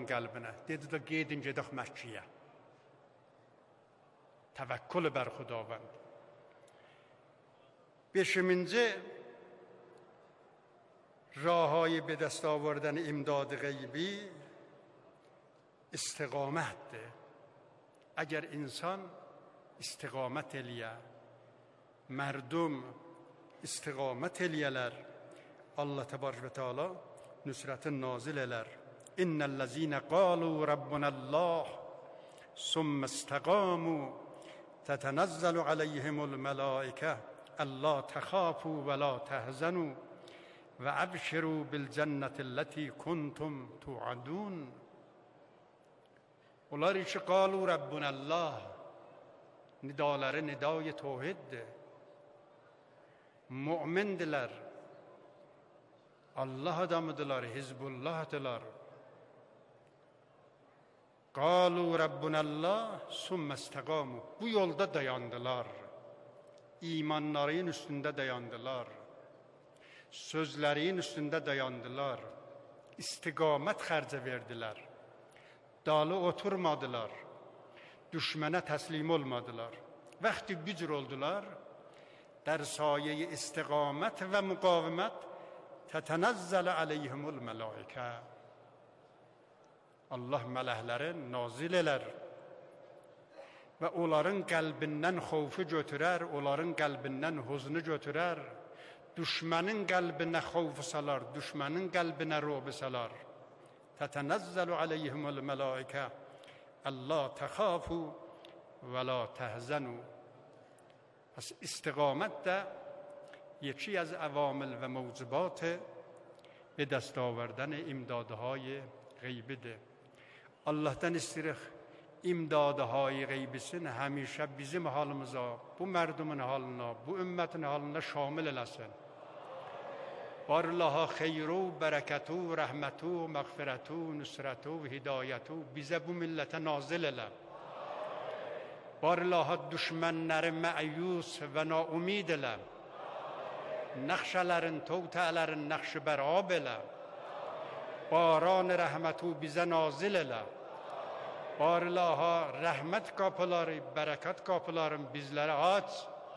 onların qəlbinə. Dedilər, gedin, gedək Məkkəyə. Təvəkkül bər Xudavənd. 5-ci راههای به دست آوردن امداد غیبی استقامتdir. Əgər insan istiqamət eləyə, mərdum istiqamət eləyələr, Allah təbarək və təala nüsrətin nazil elər. İnnellezine qalu rabbunallah summa istaqamu tetenazzalu aleyhimul melaike alla takhafu ve la tahzanu ve abşiru bil cennetilleti kuntum tu'adun. Onlar ki qalu rabbunallah, nidaları nidai tevhiddir. Mümindiler, Allah adamıdılar, Hizbullah'dılar. Qalu rabbunallah sümme istaqamu. Bu yolda dayandılar. İmanların üstünde dayandılar. Sözlerin üstünde dayandılar. İstiqamət xərcə verdiler. Dalı oturmadılar. Düşmənə təslim olmadılar. Vaxtı gücür oldular. در سایه استقامت و مقاومت تتنزل عليهم الملائکه. Allah mələkləri nazil elər və onların qəlbindən xovfu götürər, onların qəlbindən huzunu götürər, düşmənin qəlbinə xovfu salar, düşmənin qəlbinə rüb salar. تتنزل عليهم الملائکه الا تخافوا ولا تحزنوا. پس استقامت ده یکی از عوامل و موجبات به دست آوردن امدادهای غیبی ده. Allah'tan istirik imdadهای غیبisini همیشه bizim halımıza, bu merdumun halına, bu ümmetin halına şamil eləsin. Barlaha xeyru, bereketu, rahmetu, mağfiretu, nusretu, hidayetu bize bu millete nazil elə. Barlaha düşmənləri məyus və naumid elə. Nəxşələrin, tövtələrin nəxşi bərab elə. Baran rəhmətu bizə nazil elə. Barlaha rəhmət qapıları, bərəkət qapıların bizlərə aç.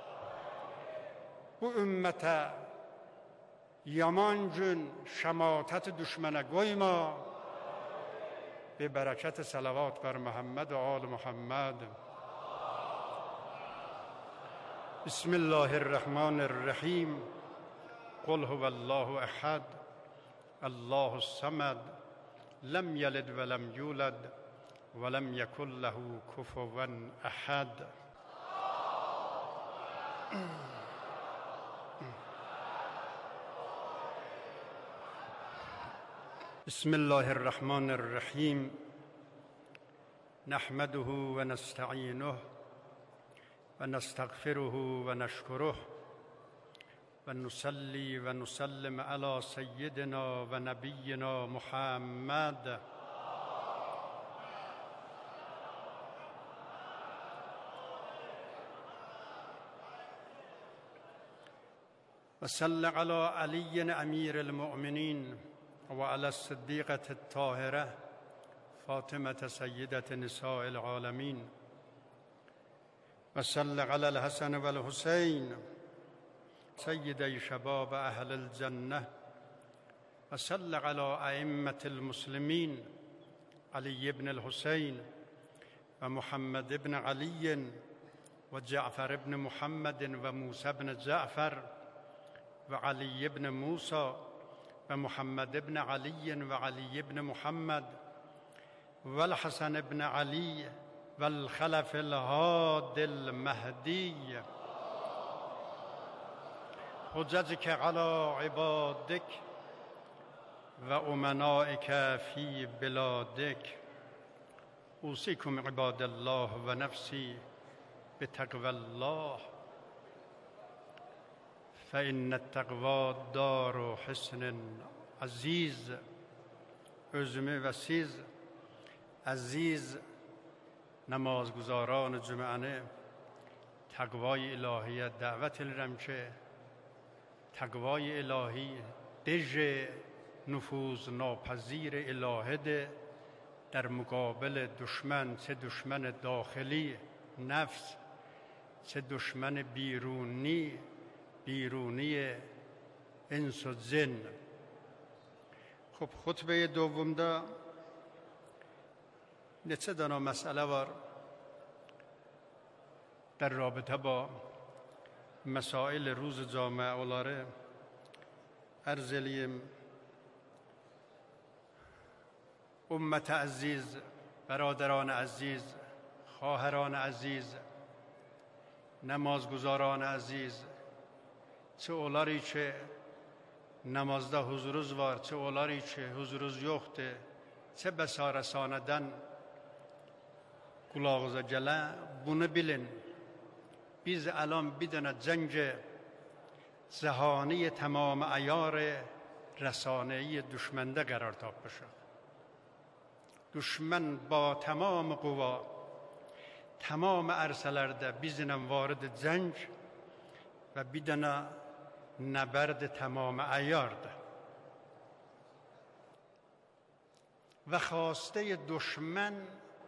Bu ümmətə yaman gün şəmatət düşmənə qoyma. Bi bərəkət salavat bər Muhammed və al Muhammed. بسم الله الرحمن الرحیم. قل هو الله احد الله الصمد لم یلد ولم یولد ولم یکن له کفوا احد. بسم الله الرحمن الرحیم. نحمده و نستعینه و نستغفره و نشکره و نصلی و نسلم علی سیدنا و نبینا محمد. و صل علی علی امیر المؤمنین و علی الصدیقة الطاهرة فاطمة سیدة نساء العالمین. و صل علی الحسن و الحسین سیدی شباب اهل الجنه. و صل علی ائمة المسلمین علی بن الحسین و محمد بن علی و جعفر بن محمد و موسی بن جعفر و علی بن موسی و محمد بن علی و علی بن محمد و الحسن بن علی و الخلف الهادي المهدي. حججك على عبادك و امنائك في بلادك. اوصيكم عباد الله و نفسي بتقوى الله فإن التقوى دار حسن عزیز. özümü və siz aziz namazguzarان جمعه تقوای الهی دعوت الیرم که تقوای الهی دژ نفوذ ناپذیر الهه ده در مقابل دشمن، چه دشمن داخلی نفس، چه دشمن بیرونی انس و جن. خب خطبه دوم دا نچه دانا مسئله وار در رابطه با مسائل روز جامعه اولاره عرض الیم. امت عزیز، برادران عزیز، خواهران عزیز، نمازگزاران عزیز، چه اولاری چه namazda huzuruz var, çe olar içi huzuruz yoktu, çe besarəsanədən kulağıza gələ, bunu bilin. Biz الان bir dənə cəng cəhani tamam ayar رسانه‌ای düşməndə qərar tapmışıq. Düşmən با tamam قوا tamam ərsələrdə bizlə varid cəng və bir dənə نبرد تمام عیارد و خواسته دشمن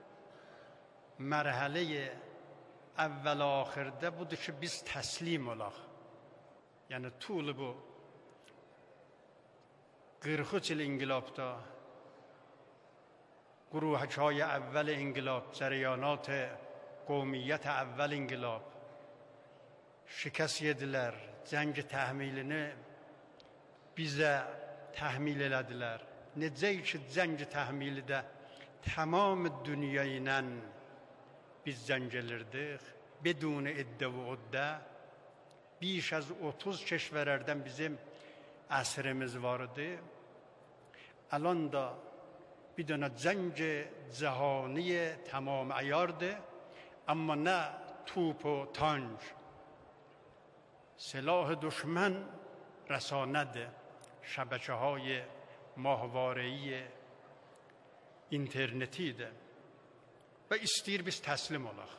مرحله اول آخرده بوده که biz تسلیم olaq. Yəni طول bu 43 il inqilabda گروه‌های اول انقلاب، جریانات قومیت اول انقلاب şikəst yedilər. Cəng təhmilini bizə təhmil elədilər. Necə ki cəng təhmilidə tamam dünya ilə biz cəng elirdik. Bedun iddə və uddə. Biş az 30 keşvərlərdən bizim əsrimiz vardı. الان da bir dənə cəng cəhani tamam ayardı. Amma nə توپ و تانک سلاح دشمن رساند شبکه‌های ماهواره‌ای اینترنتی ده و istəyir biz təslim olaq.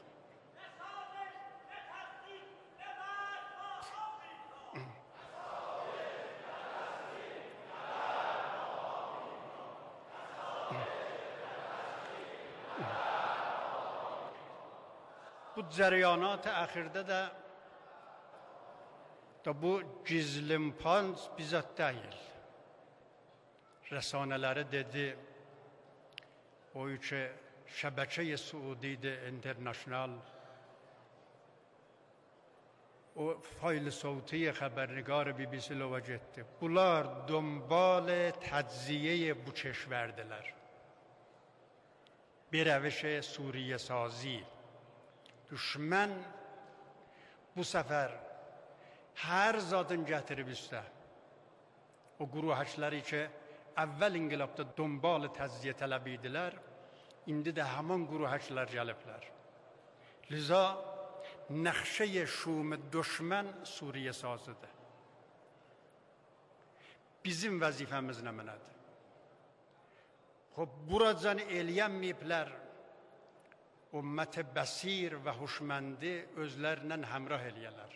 Bu cərəyanat əxirdə də bu gizlimpans bizzat deyil. Rəsanələri dedi, o ki şəbəkə-i Suudi'de international, o fayl صوتی خبرنگار BBC لوا getdi. Bunlar دنبال تجزیه bu کشوردilər. Bir روش سوریه سازی. Düşmən bu səfər hər zadın gətirib üstə. O quruhaçları ki, əvvəl inqilabda dönbalı təzziyə tələb idilər, indi də həman quruhaçlar gəliblər. Liza, nəxşə-i şum düşmən Suriyə sazıdır. Bizim vəzifəmiz nə mənədir? Buracan eləyənməyiblər, ümmət bəsir və huşməndi özlərlə həmrah eləyələr.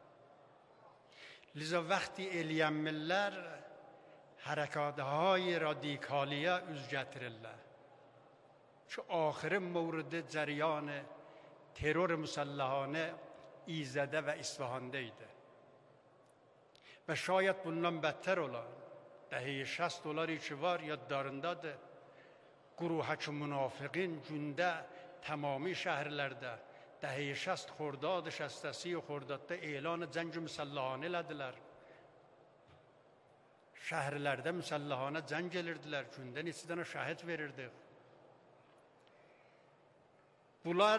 Liza vəqti eləyənmirlər, hərəkatهای رادیکالیه üz gətirirlər. Ki, axırın mövridə cəryan terror müsəlləhanə İzədə və İsfahanda idi. Və şayət bundan bədtər olar, dəhi 60 doları ki var yadlarındadır, quruhak münafiqin gündə tamami şəhərlərdə dəhi 60 xordad şəstəsi xordadda elan cəng müsəlləhanə elədilər. Şəhərlərdə müsəlləhanə cəng elirdilər, gündə neçə dənə şəhid verirdik. Bunlar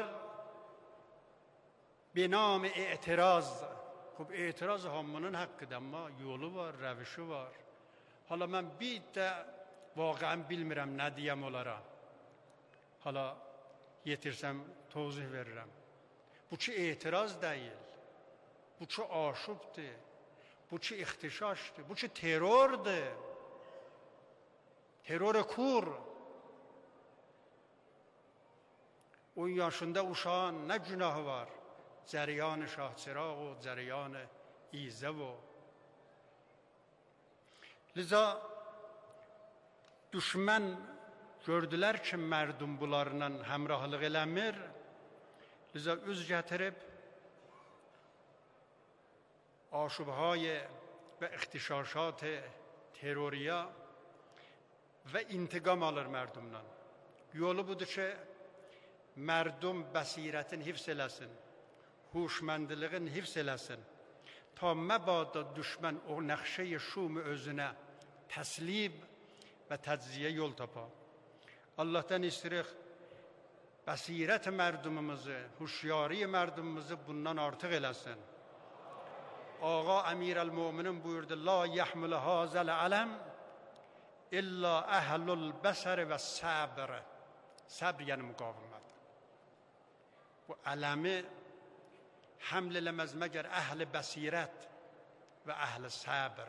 به نام اعتراض. خب اعتراض همونun haqqıdır, amma yolu var, rəvişi var. Hala mən bir də vaqəən bilmirəm nə deyəm onlara. Hala yetirsəm tozih verirəm. Bu ki etiraz deyil. Bu ki aşubdur. Bu ki ixtişaşdır. Bu ki terrordur. Terror kur. 10 yaşında uşağın nə günahı var? Cəryan Şahçıraq و cəryan İzə و Liza düşmən gördülər ki, mərdum bunlarla həmrahlıq eləmir. Liza üz gətirib آشوب‌های و اغتشاشات تروریا و انتقام alır mərdumdan. Yolu budur ki, mərdum bəsirətin hifz eləsin, huşmendiliğin hifz eləsin. Ta məbada düşmən o nəxşəyi şumu özünə təslib və təciziyə yol tapa. Allah'tan istirik bəsirət mərdumumuzu, huşyari mərdumumuzu bundan artıq eləsin. Ağa Əmirəl-Möminin buyurdu: La yəhmül hazəl ələm illa əhlul bəsər və səbr. Səbr yəni müqavimət. Bu ələmi həml eləməz məgər əhl-i bəsirət və əhl-i səbr.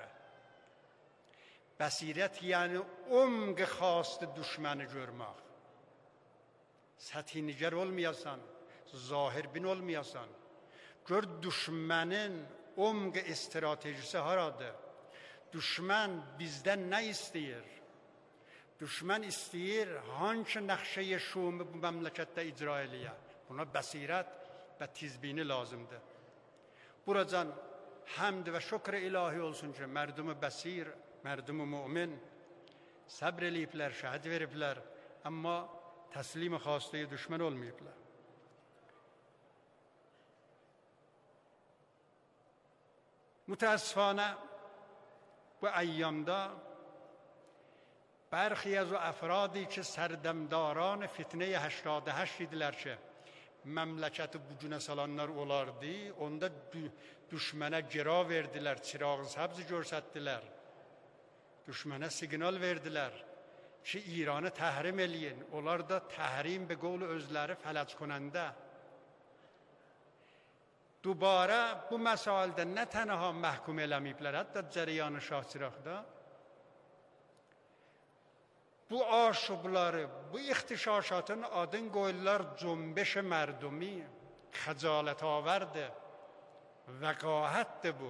Bəsirət yəni umq xastı düşməni görmək. Səthi nigar olmayasan, zahir bin olmayasan. Gör düşmənin umq stratejisi haradır? Düşmən bizdən nə istəyir? Düşmən istəyir hangi nəxşəyi şumu bu məmləkətdə icra eləyə. Buna bəsirət və tizbini lazımdır. Buracan həmd və şükr ilahi olsun ki, mərdumu bəsir, mərdumu mümin səbr eləyiblər, şəhid veriblər, amma təslim xastəyə düşmən olmayıblar. متاسفانه bu ایامda برخی از افرادی که سردمداران فتنه 88 idilər ki, məmləkəti bu günə salanlar olardı, onda düşmənə gira verdilər, çirağı səbz görsətdilər, düşmənə siqnal verdilər ki, İranı təhrim eləyin. Onlar da təhrim be qovlu özləri fələc konəndə. Dubara bu məsaildə nə tənha məhkum eləməyiblər, hətta cəriyanı Şahçıraqda. Bu aşubları, bu ixtişaşatın adın qoyurlar cünbeş mərdumi, xəcalət avərdir, vəqahətdir bu.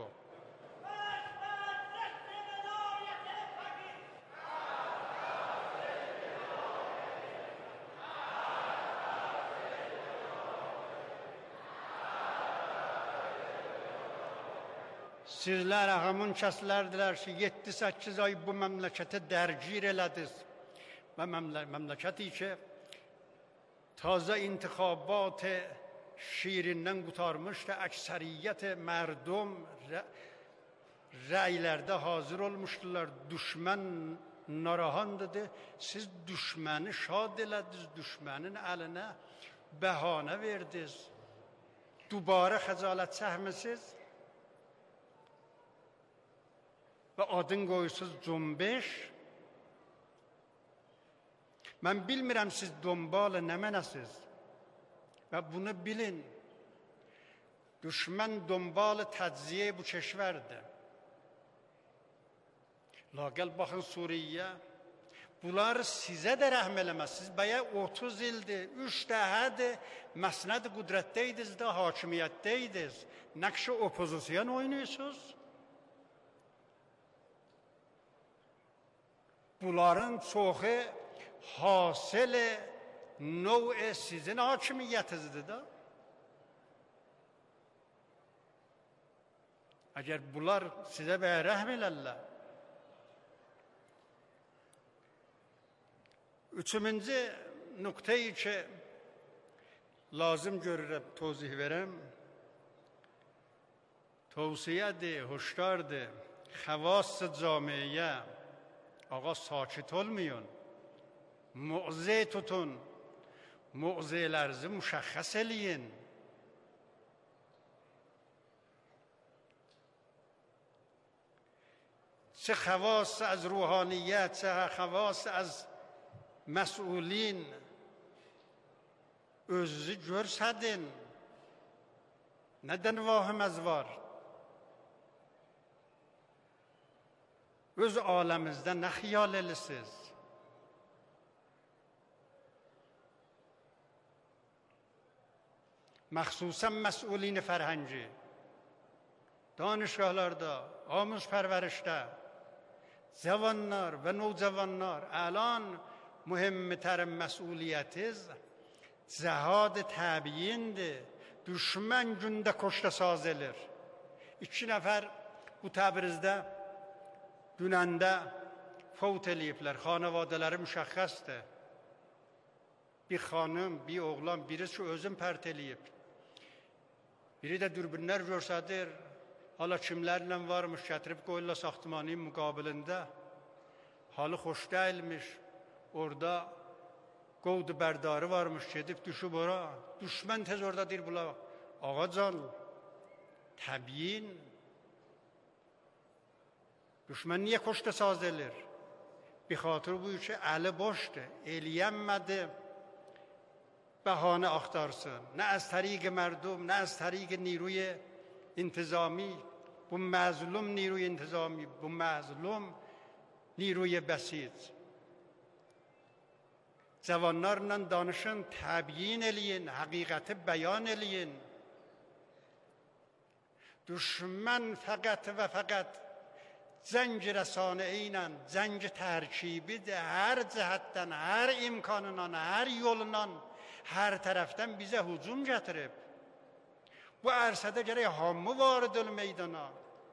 Sizlər ağamın kəslərdilər ki, 7-8 ay bu məmləkətə dərgir elədiniz. Və məmləkəti ki, taze intixabat şirindən qutarmışdı, əksəriyyət mərdum rəylərdə hazır olmuşdular. Düşmən narahandıdır. Siz düşməni şad elədiniz, düşmənin əlinə bəhanə verdiniz. Dubara xəcalət çəkmisiniz və adın qoyusuz cünbeş. Mən bilmirəm siz dombalı nə mənəsiz və bunu bilin. Düşmən dombalı təciziyə bu keşvərdir. Lagəl baxın Suriyə, bunlar sizə də rəhm eləməz. Siz bəyə 30 ildir, 3 dəhədir, məsnəd qüdrətdəydiniz də, hakimiyyətdəydiniz. Nəqşi opozisiyon oynuyorsunuz. Bunların çoxu hasil növ sizin hakimiyyətinizdir da. Əgər bunlar sizə bəyə rəhm elərlər. Üçüncü nöqteyi ki, lazım görürəm, tozih verəm. Tavsiyedir, hoşdardır. Xəvas-ı camiyə, ağa sakit olmayın. Mu'ze tutun. Mu'zelərinizi müşəxəs eləyin. چه خواص از روحانیت، چه خواص از مسئولین özünüzü görsədin. Nədən vahimiz var? Öz aləmizdə nə xiyal eləsiniz? Məxsusən məsulini fərhəngi, danışgahlarda, amuz pərverişdə, cavanlar və navcavanlar الان mühimmetər məsuliyyətiz cihad təbiyindir. Düşmən gündə koşta saz elir. 2 nəfər bu Təbrizdə dünəndə fəvt eləyiblər. Xanavadələri müşəxxəsdir. Bir xanım, bir oğlan, birisi özün pərt eləyib. Biri də dürbünlər görsədir. Hala kimlərlə varmış, gətirib qoyurlar saxtmanın müqabilində. Halı xoş deyilmiş. Orada qovdu bərdarı varmış, gedib düşüb ora. Düşmən tez orada deyir bula. Ağacan, təbiyin. Düşmən niyə koşta saz elir? Bir xatır bu ki, əli boşdur, eləyənmədi. Bəhanə axtarsın. Nə az təriq mərdum, nə az təriq نیروی انتظامی. Bu məzlum نیروی انتظامی، bu məzlum نیروی بسیط. Cavanlarla danışın, təbiyin eləyin, həqiqəti bəyan eləyin. Düşmən fəqət və fəqət cəng rəsanəyi ilə, cəng tərkibidir. Hər cəhətdən, hər imkanından, hər yolundan, hər tərəfdən bizə hücum gətirib. Bu ərsədə gərək hamı varid ol meydana.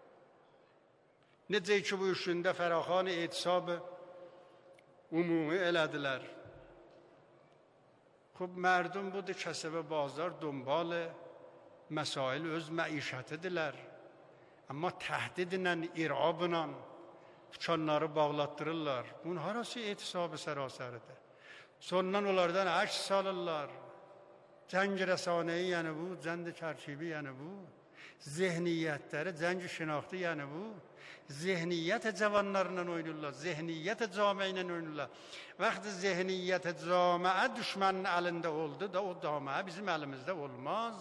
Necə ki bu işində fəraxan etisab ümumi elədilər. خب مردم بود کسب بازار دنبال مسائل öz məişətidirlər. Amma təhdidlə, irabla çanları bağlatdırırlar. Bunun harası etisab-ı sərasəridir. Sondan onlardan əks salırlar. Cəng rəsanəyi yəni bu, cəng tərkibi yəni bu. Zehniyyətləri, cəng şinaxtı yəni bu. Zehniyyət cavanlarla oynayırlar, zehniyyət camiə ilə oynayırlar. Vaxt zehniyyət camiə düşmənin əlində oldu da o camiə bizim əlimizdə olmaz.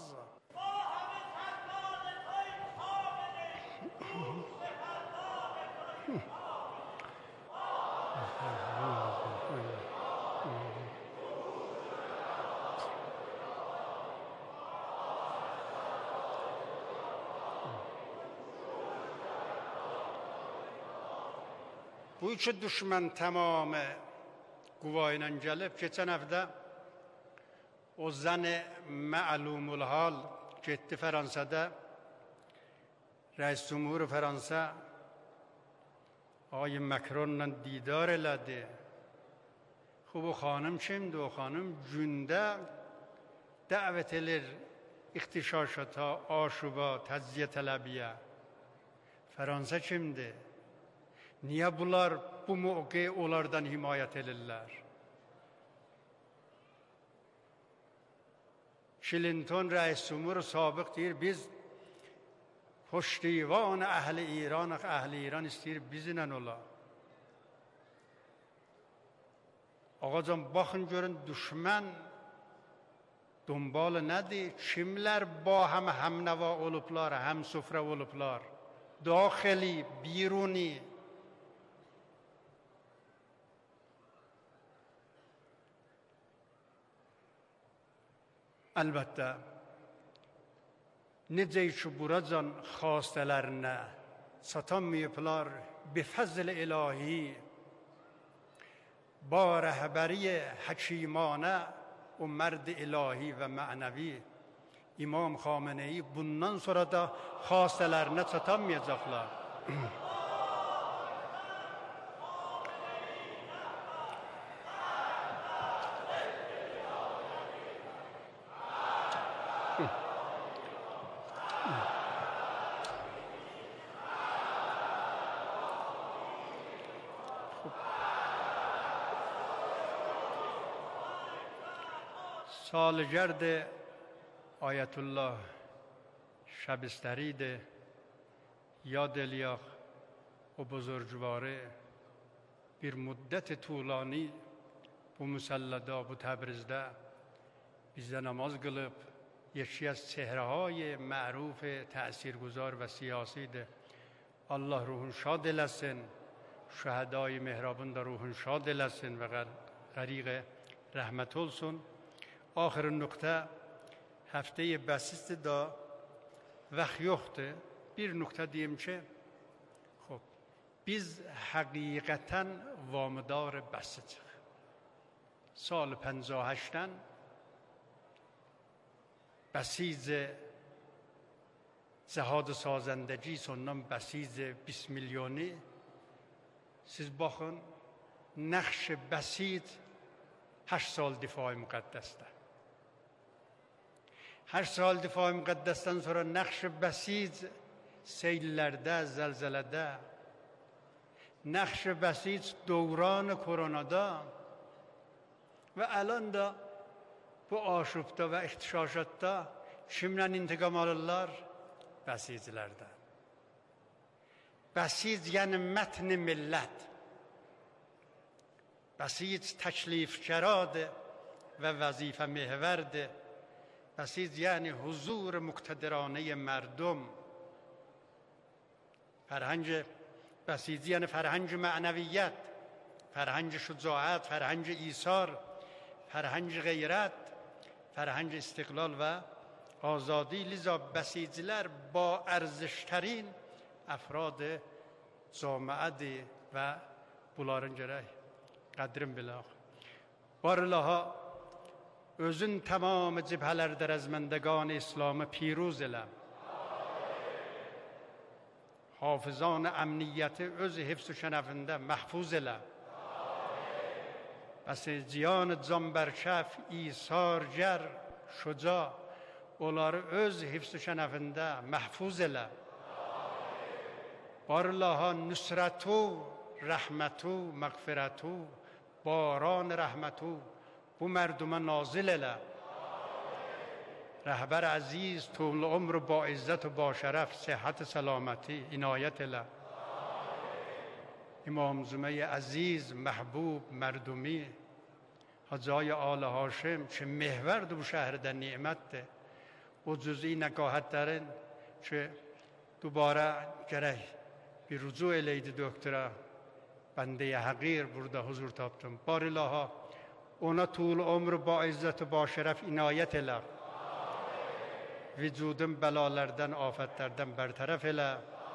Bu iki düşmən tamamı qüva ilə gəlib, keçən həftə o zəni məlumul hal getdi Fransada, Rəis Cumhur Fransa Ağay Macronla didar elədi. Xub o xanım kimdir? O xanım gündə dəvət edir ixtişaşata, aşuba, təzziyə tələbiyə. Fransa kimdir? Niyə bunlar bu mövqe onlardan himayət edirlər? Clinton Rəis Cumhur sabiq deyir, biz xoşdivan əhli İranıq, əhli İran istəyir bizlə ola. Ağacan, baxın görün, düşmən donbalı nədir? Kimlər ba həmnəva olublar, həmsufrə olublar? Daxili, biruni. Əlbəttə, necə ki buracan xastələrinə satamayıblar bi fəzl ilahi, ba rəhbəri həkimanə o mərd ilahi və mənəvi İmam Xameneyi bundan sonra da xastələrinə satamayacaqlar. سالگرد آیت الله شبستری یاد الیاق و بزرگواره bir müddət طولانی bu müsəllədə, bu Təbrizdə bizdə namaz qılıb, yeki az çehrəhay məruf, təsirgüzar və siyasidir. Allah ruhun şad eləsin, şəhədai mehrabın da ruhun şad eləsin və qəriq rəhmət olsun. Axır nöqtə həftəyə bəsisdir da vaxt yoxdur. Bir nöqtə deyim ki, biz həqiqətən vamidar bəsicik. سال 58 بسیج Zahad sazandagi sondan basiz 20 milyoni siz bakın nakş basiz 8 sal difai mukaddes'te. 8 sal difai mukaddes'ten sonra nakş basiz seyllerde, zelzelede, nakş basiz dövran koronada ve alan da bu aşıpta ve ihtişaşatta kimden intikam alırlar? Bəsizlərdən. Bəsiz yəni mətn-i millət. Bəsiz təklifgəradır və vəzifə mehvərdir. Bəsiz yəni huzur muqtediranə mərdum. Fərhəng bəsiz yəni fərhəng mənəviyyət, fərhəng şücaət, fərhəng isar, fərhəng qeyrət, fərhəng istiqlal və آزادی. لذا بسیجی‌لر با ارزش‌ترین افراد جامعه و bunların gərək qədrim bilək. Barlaha özün tamam cibhələrdə rəzməndəgan İslamı piruz elə. Hafızan əmniyyəti öz hifz و şərəfində məhfuz elə. Bəsiciyan canbərkəf, isargər, şuca onları öz hifz-i şənəfində məhfuz elə. Barlaha nüsrətu, rəhmətu, məğfirətu, baran rəhmətu bu mərdumə nazil elə. Rəhbər əziz, طول عمر با عزت و با şərəf, صحت سلامتی inayət elə. İmam Züməyə əziz, məhbub, mərdumi, Hacı آل هاشم که محورد bu şəhərdə nimətdir. O cüz'i nəkahətlərin ki, dubara gərək bir rücu eləydi doktora, bəndə-i həqir burada huzur tapdım. Barilaha, ona طول عمر با izzət و با şərəf inayət elə. Vücudun bəlalərdən, afətlərdən bərtərəf elə.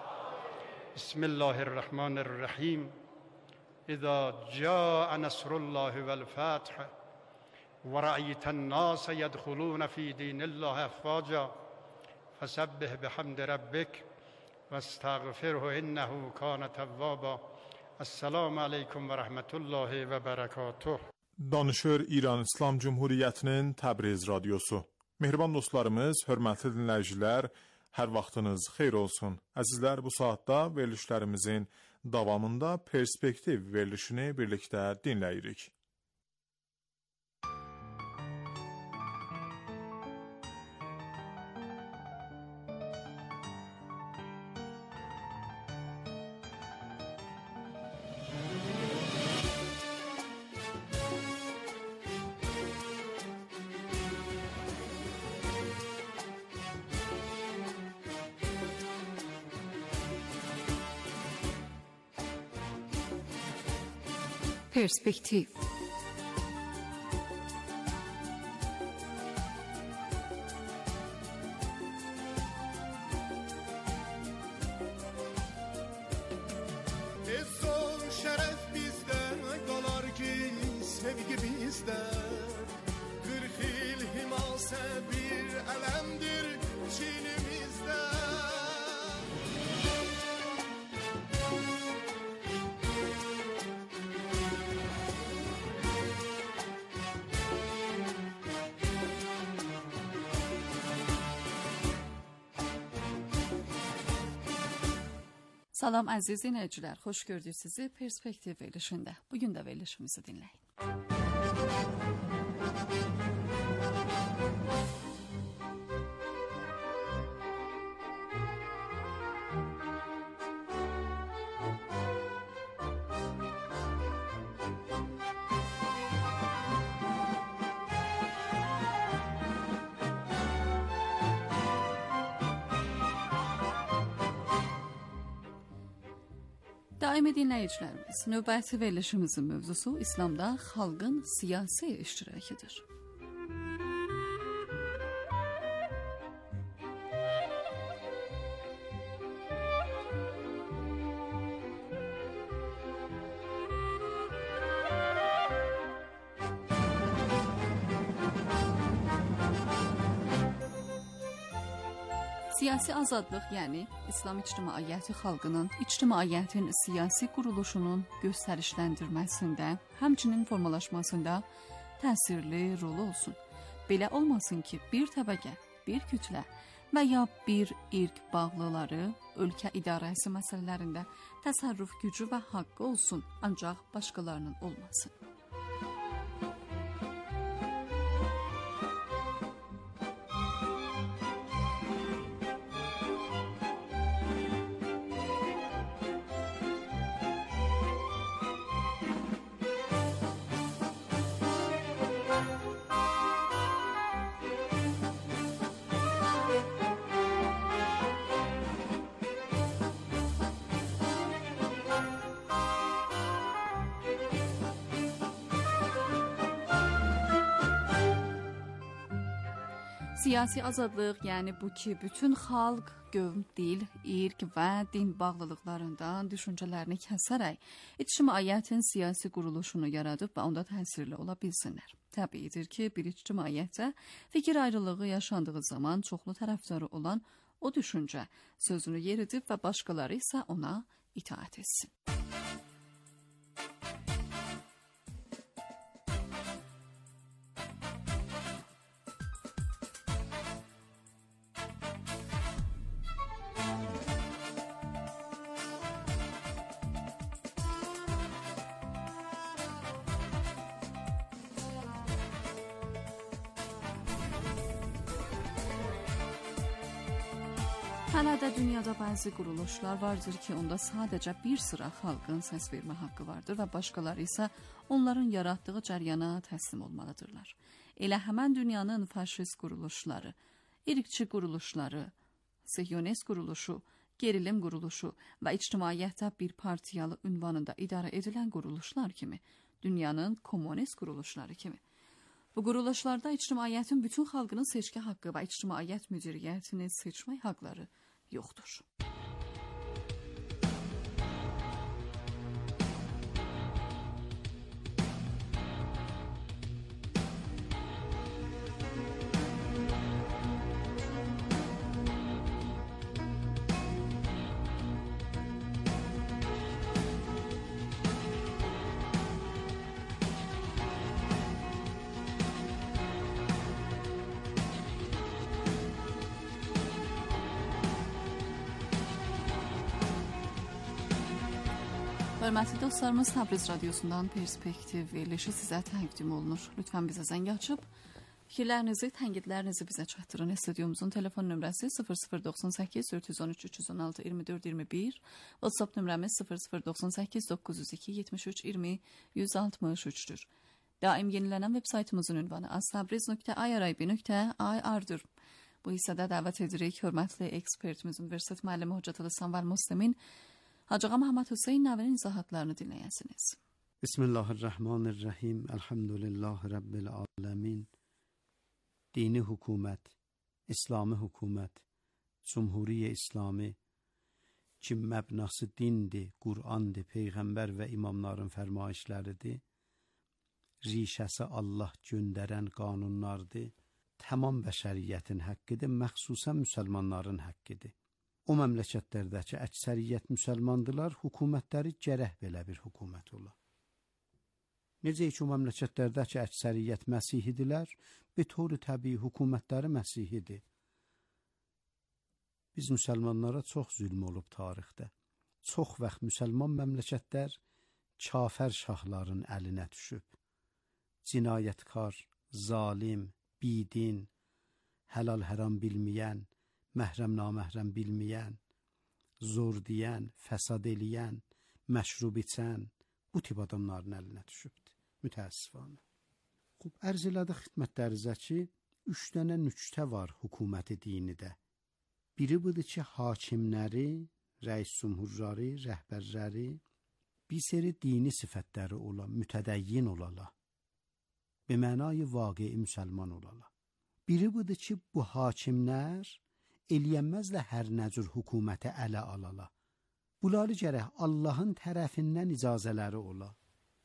Bismillahirrahmanirrahim. İzə cəə nəsrullahi vəl-fəth ورأيت الناس يدخلون في دين الله أفواجا فسبح بحمد ربك واستغفره إنه كان توابا. السلام علیکم و رحمت الله و برکاته. Danışır İran İslam Cumhuriyyətinin Təbriz radiosu. Mehriban dostlarımız, hörmətli dinləyicilər, hər vaxtınız xeyir olsun. Əzizlər, bu saatda verilişlərimizin davamında perspektiv verilişini birlikdə dinləyirik. Perspektiv. Şərəf bizdə qalar ki, sevgi bizdə. 40 il himasə bir ələmdir çinimizdə. Salam əziz dinləyicilər, xoş gördük sizi Perspektiv verilişində. Bugün də verilişimizi dinləyin. Daimi dinləyicilərimiz, növbəti verilişimizin mövzusu İslamda xalqın siyasi iştirakidir. Siyasi azadlıq, yəni İslam ictimaiyyəti xalqının ictimaiyyətin siyasi quruluşunun göstərişləndirməsində, həmçinin formalaşmasında təsirli rolu olsun. Belə olmasın ki, bir təbəqə, bir kütlə və ya bir irq bağlıları ölkə idarəsi məsələlərində təsərrüf gücü və haqqı olsun, ancaq başqalarının olmasın. Siyasi azadlıq, yəni bu ki, bütün xalq, qövm, dil, irq və din bağlılıqlarından düşüncələrini kəsərək ictimaiyyətin siyasi quruluşunu yaradıb və onda təsirli ola bilsinlər. Təbiidir ki, bir ictimaiyyətdə fikir ayrılığı yaşandığı zaman çoxlu tərəfdarı olan o düşüncə sözünü yeridib və başqaları isə ona itaat etsin. Hələ də dünyada bəzi quruluşlar vardır ki, onda sadəcə bir sıra xalqın səs vermə haqqı vardır və başqaları isə onların yaratdığı cəryana təslim olmalıdırlar. Elə həmən dünyanın faşist quruluşları, irqçi quruluşları, Siyonist quruluşu, gerilim quruluşu və ictimaiyyətdə bir partiyalı ünvanında idarə edilən quruluşlar kimi, dünyanın kommunist quruluşları kimi. Bu quruluşlarda ictimaiyyətin bütün xalqının seçki haqqı və ictimaiyyət müdiriyyətini seçmək haqları yoxdur. Hörmətli dostlarımız, Təbriz radiosundan Perspektiv verilişi sizə təqdim olunur. Lütfən bizə zəng açıb, fikirlərinizi, tənqidlərinizi bizə çatdırın. Studiomuzun telefon nömrəsi 0098 413 316 24 21, WhatsApp nömrəmiz 0098 902 73 20 163'dür. Daim yenilənən web saytımızın ünvanı astabriz.irib.ir-dir. Bu hissədə dəvət edirik hörmətli ekspertimiz, Universitet müəllimi Hocatlı Sanvar Muslimin, Hacı Ağa Məhəmməd Hüseyn Nəvinin izahatlarını dinləyəsiniz. Bismillahirrahmanirrahim. Elhamdülillahi Rabbil alemin. Dini hükümet, İslami hükümet, Cumhuriye İslami ki məbnası dindir, Qur'andır, Peyğəmbər və imamların fərmayişləridir. Rişəsi Allah göndərən qanunlardır. Tamam bəşəriyyətin haqqıdır, məxsusən müsəlmanların haqqıdır. O məmləkətlərdəki əksəriyyət müsəlmandılar, hökumətləri gərək belə bir hökumət ola. Necə ki o məmləkətlərdəki əksəriyyət Məsihidilər, bir təbii hökumətləri Məsihidir. Biz müsəlmanlara çox zülm olub tarixdə. Çox vaxt müsəlman məmləkətlər kafir şahların əlinə düşüb. Cinayətkar, zalim, bidin, helal haram bilməyən, məhrəm naməhrəm bilməyən, zor deyən, fəsad eləyən, məşrub içən, bu tip adamların əlinə düşübdür. Mütəəssifanə. Ərz elədik xidmətlərinizə ki, 3 dənə nüktə var hökuməti dinidə. Biri budur ki, hakimləri, rəis cümhurları, rəhbərləri bir seri dini sifətləri ola, mütədəyyin olala. Be mənayı vaqei müsəlman olala. Biri budur ki, bu hakimlər eləyənməzlə hər nəcür hökuməti ələ alala. Bunları gərək Allahın tərəfindən icazələri ola.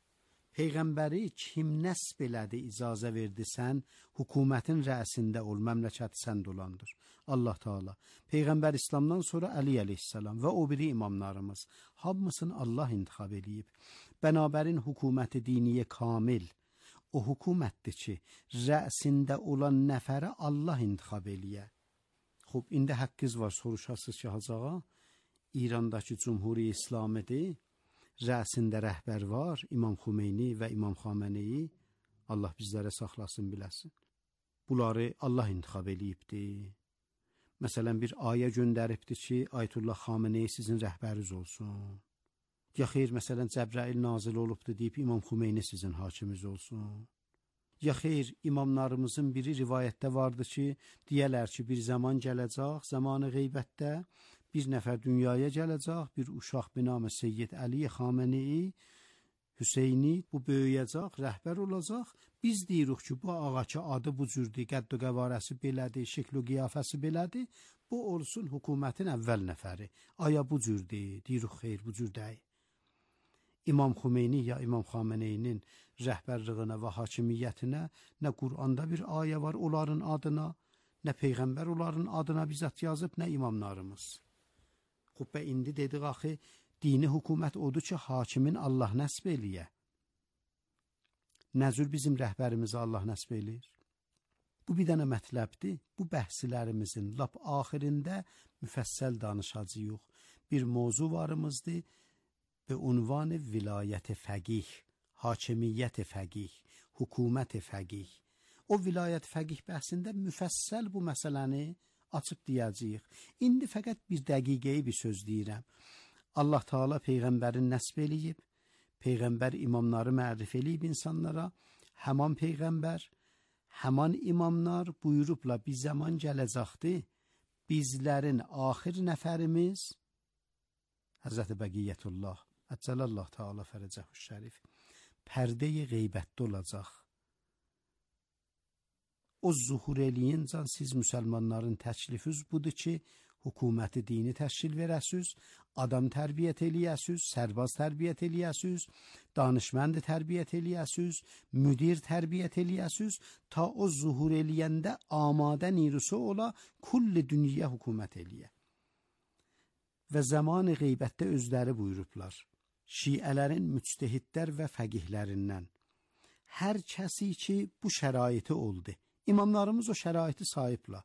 Peyğəmbəri kim nəsb elədi, icazə verdi sən, hökumətin rəisində ol, məmləkəti sən dolandır. Allah Taala. Peyğəmbər İslamdan sonra Əli əleyhissalam və o biri imamlarımız hamısını Allah intixab eləyib. Bənabərin hökuməti diniyə kamil o hökumətdir ki, rəisində olan nəfərə Allah intixab eləyə. Xub, indi haqqınız var, soruşasınız ki, Hacı ağa, İrandakı Cumhuri İslamidir, rəisində rəhbər var, İmam Xümeyni və İmam Xameneyi, Allah bizlərə saxlasın, biləsin. Bunları Allah intixab eləyibdir. Məsələn, bir ayə göndəribdir ki, Ayətullah Xameneyi sizin rəhbəriniz olsun. Ya xeyr, məsələn, Cəbrəil nazil olubdur deyib, İmam Xümeyni sizin hakimiz olsun. Ya xeyr, imamlarımızın biri rivayətdə vardı ki, deyələr ki, bir zaman gələcək, zamanı qeybətdə, bir nəfər dünyaya gələcək, bir uşaq binamı Seyyid Əli Xameneyi, Hüseyni, bu böyüyəcək, rəhbər olacaq. Biz deyirik ki, bu ağaca adı bu cürdür, qədd-u qəvarəsi belədir, şəkl-u qiyafəsi belədir. Bu olsun hökumətin əvvəl nəfəri. Aya bu cürdür, deyirik xeyr, bu cür deyil. İmam Xümeyni ya İmam Xameneyinin rəhbərliyinə və hakimiyyətinə nə Quranda bir ayə var onların adına, nə Peyğəmbər onların adına bizzat yazıb, nə imamlarımız. Xübbə indi dedik axı, dini hökumət odur ki, hakimin Allah nəsb eləyə. Nəzür bizim rəhbərimizi Allah nəsb eləyir. Bu bir dənə mətləbdir. Bu bəhslərimizin lap axirində müfəssəl danışacağıq. Bir mövzu varımızdır və ünvanı vilayət fəqih, hakimiyyət fəqih, hökumət fəqih. O vilayət fəqih bəhsində müfəssəl bu məsələni açıb deyəcəyik. İndi fəqət bir dəqiqəyi bir söz deyirəm. Allah Taala Peyğəmbərin nəsb eləyib, Peyğəmbər imamları mərif eləyib insanlara, həman Peyğəmbər, həman imamlar buyurubla bir zaman gələcəkdir, bizlərin axir nəfərimiz Həzrəti Bəqiyyətullah, Əcəlallah Taala fərəcəhü şərif, pərdə-i qeybətdə olacaq. O zuhur eləyincə siz müsəlmanların təklifiniz budur ki, hökuməti dini təşkil verəsiz, adam tərbiyyət eləyəsiz, sərbaz tərbiyyət eləyəsiz, danışmənd tərbiyyət eləyəsiz, müdir tərbiyyət eləyəsiz, ta o zuhur eləyəndə amadə nirusu ola, kulli dünya hökumət eləyə. Və zaman-ı qeybətdə özləri buyurublar, şiələrin müctehidlər və fəqihlərindən. Hər kəsi ki, bu şəraiti oldu, imamlarımız o şəraiti sahibla.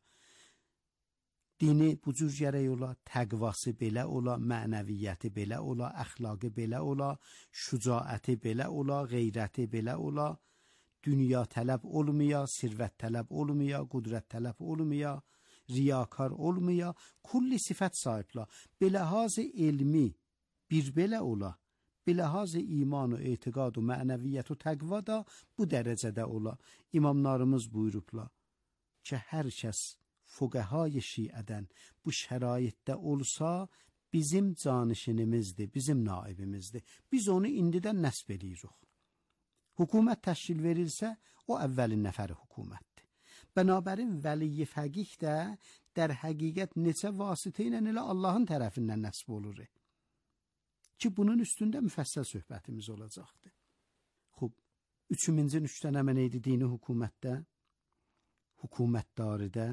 Dini bu cür gərək ola, təqvası belə ola, mənəviyyəti belə ola, əxlaqı belə ola, şücaəti belə ola, qeyrəti belə ola, dünya tələb olmaya, sirvət tələb olmaya, qudrət tələb olmaya, riyakar olmaya, kulli sifət sahibla. Biləhazı elmi bir belə ola, biləhazı iman, etiqad, mənəviyyət, təqva da bu dərəcədə ola. İmamlarımız buyurubla ki, hər kəs fuqəhai şiədən bu şəraitdə olsa, bizim canişinimizdir, bizim naibimizdir. Biz onu indidən nəsb edirik. Hökumət təşkil verilsə, o əvvəlin nəfəri hökumətdir. Bənabərin vəliyi fəqih də dər həqiqət neçə vasitə ilə elə Allahın tərəfindən nəsb olur. Ki, bunun üstündə müfəssəl söhbətimiz olacaqdır. Xub, üçümüncün üçdən əmən eydi dini hökumətdə, hökumətdaridə,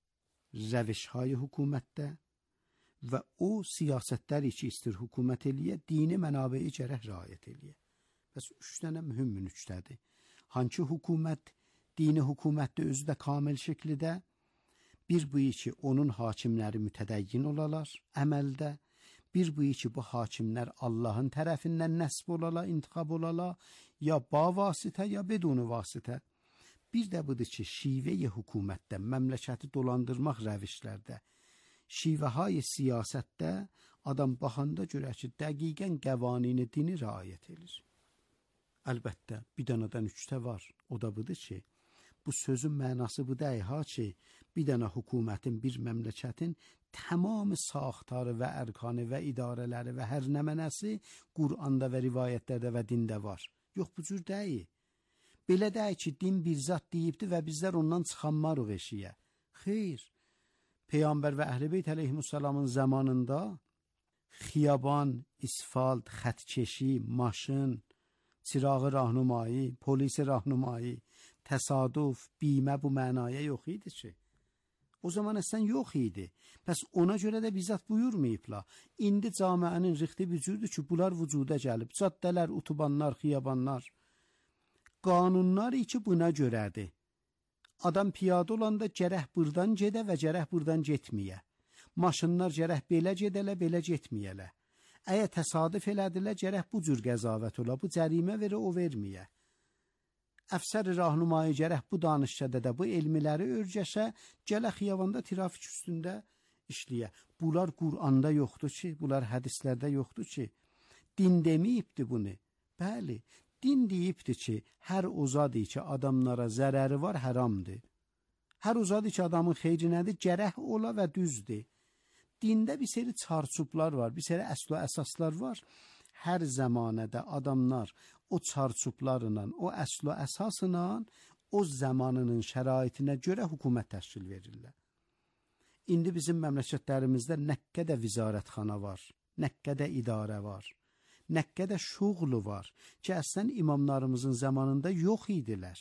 rəvişهای hökumətdə və o siyasətləri ki, istir hökumət eləyə, dini mənabəyi gərək riayət eləyə. Bəs üç dənə mühüm nüqtədir. Hanki hökumət, dini hökumətdə özü də kamil şəklidə, bir bu ki, onun hakimləri mütədəyyin olalar əməldə, bir bu ki, bu hakimlər Allahın tərəfindən nəsb olala, intixab olala, ya ba vasitə, ya bedunu vasitə. Bir də budur ki, şivə-i hökumətdə, məmləkəti dolandırmaq rəvişlərdə, şivəhay siyasətdə adam baxanda görə ki, dəqiqən qəvanini dini riayət edir. Əlbəttə, bir dənədən üçdə var, o da budur ki, bu sözün mənası bu deyil ha ki, bir dənə hökumətin, bir məmləkətin tamamı saxtarı və ərkanı və idarələri və hər nəmənəsi Quranda və rivayətlərdə və dində var. Yox, bu cür deyil. Belə deyil ki, din bir zat deyibdir və bizlər ondan çıxanmarıq eşiyə. Xeyr, Peyğəmbər və Əhl-i Beyt əleyhissalamın zamanında xiyaban, isfalt, xətkeşi, maşın, Çırağı rahnumایی, polis rahnumایی, təsadüf, bimə bu mənaya yox idi ki. O zaman əslən yox idi. Bəs ona görə də bizzat buyurmayıblar. İndi camiənin rixti vücudu ki, bunlar vücuda gəlib. Caddələr, utubanlar, xiyabanlar. Qanunlar ki, buna görədir. Adam piyada olanda gərək buradan gedə və gərək buradan getməyə. Maşınlar gərək belə gedələ, belə getməyələ. Əgər təsadüf elədilə, gərək bu cür qəzavət ola, bu cərimə verə, o verməyə. Əfsər-i rahnumayı gərək bu danışçada da bu elmiləri örgəşə, gələ xiyavanda trafik üstündə işləyə. Bunlar Qur'anda yoxdur ki, bunlar hədislərdə yoxdur ki. Din deməyibdi bunu. Bəli, din deyibdi ki, hər ozadı ki, adamlara zərəri var, haramdır. Hər ozadı ki, adamın xeyri nədir, gərək ola və düzdür. Dində bir seri çarçuplar var, bir seri əsl əsaslar var. Hər zəmanədə adamlar o çarçuplarla, o əsl əsasla, o zamanının şəraitinə görə hökumət təşkil verirlər. İndi bizim məmləkətlərimizdə nə qədər vizarətxana var, nə qədər idarə var, nə qədər şuğlu var ki, əslən imamlarımızın zamanında yox idilər.